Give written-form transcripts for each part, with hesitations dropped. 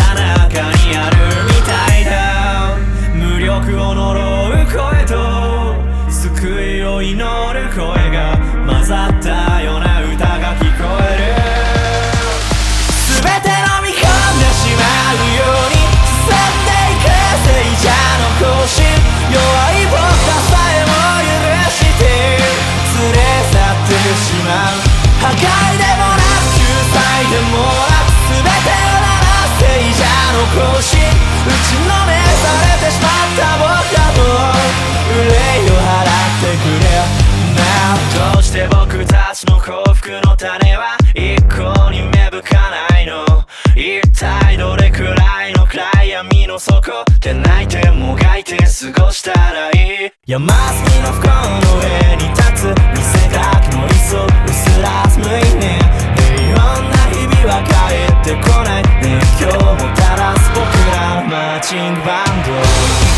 た中にあるみたいだ。無力を呪う声と救いを祈る声が混ざったような歌が聞こえる。全て飲み込んでしまうように進んでいく聖者の行進、弱い僕らさえも許して連れ去ってしまう。破壊でもなく救済でもなく全てをなら聖者の行進、打ちのめされてしまった僕らの憂いを払ってくれ。どうして僕たちの幸福の種は一向に芽吹かないの。一体どれくらいの暗闇の底で泣いてもがいて過ごしたらいい。山積みの不幸の上に立つ見せかけの理想薄らす無意味、平穏な日々は帰ってこない。熱狂をもたらす僕らのマーチングバンド。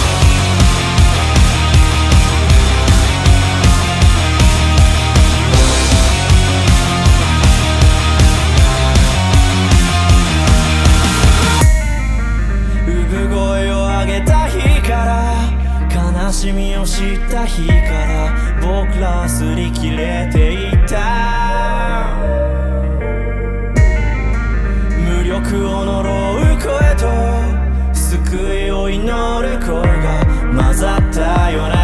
悲しみを知った日から僕ら擦り切れていた。無力を呪う声と救いを祈る声が混ざったような